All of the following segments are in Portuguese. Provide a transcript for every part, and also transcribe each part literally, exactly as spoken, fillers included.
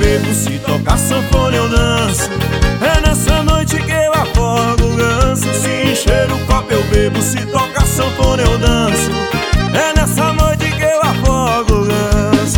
bebo, se tocar sanfona eu danço. É nessa noite que eu afogo o ganso. Se encher o copo eu bebo, se tocar sanfona eu danço. É nessa noite que eu afogo o ganso.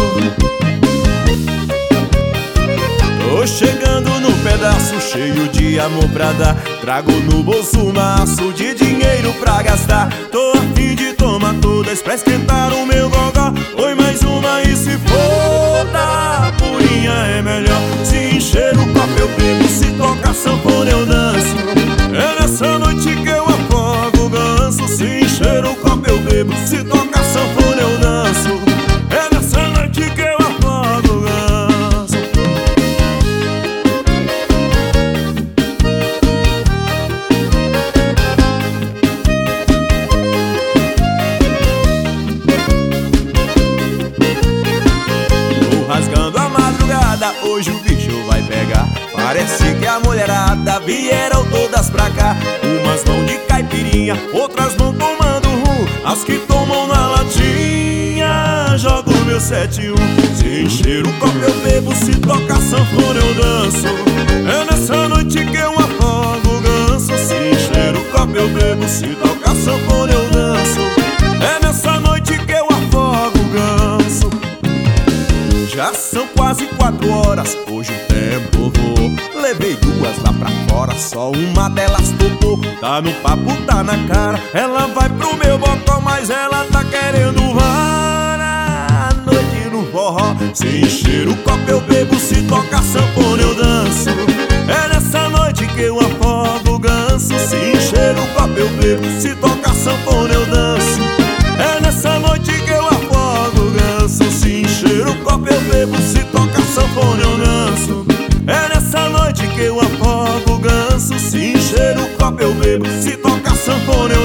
Tô chegando no pedaço cheio de amor pra dar. Trago no bolso um maço de dinheiro pra gastar. Tô a fim de tomar todas pra esquentar o meu gogó. Oi, mais uma e se foda, purinha é melhor. Se encher o copo eu bebo, se tocar sanfona eu danço. É nessa noite que eu afogo o ganso. Se encher o copo eu bebo, se tocar sanfona eu danço. É nessa noite que eu afogo o ganso. Tô rasgando a madrugada, hoje o bicho vai pegar. Parece que a mulherada vieram todas pra cá. Umas vão de caipirinha, outras vão tomando rum. As que tomam na latinha, jogo meu sete um. Se encher o copo eu bebo, se tocar sanfona eu danço. É nessa noite que eu afogo o ganso. Se encher o copo eu bebo, se tocar sanfona eu danço. É nessa noite que eu afogo o ganso. Já são quase quatro horas, hoje o tempo voou. Levei duas lá pra fora, só uma delas topou. Tá no papo, tá na cara, ela vai pro meu bocó. Mas ela tá querendo vara a noite no forró. Se encher o copo eu bebo, se tocar sanfona eu danço. É nessa noite que eu afogo o ganso. Se encher o copo eu bebo, se tocar sanfona eu danço. É nessa noite que eu afogo o ganso. Se encher o copo eu bebo, se tocar sanfona eu danço. É nessa noite que eu afogo o ganso. Se encher o copo eu bebo, se tocar sanfona eu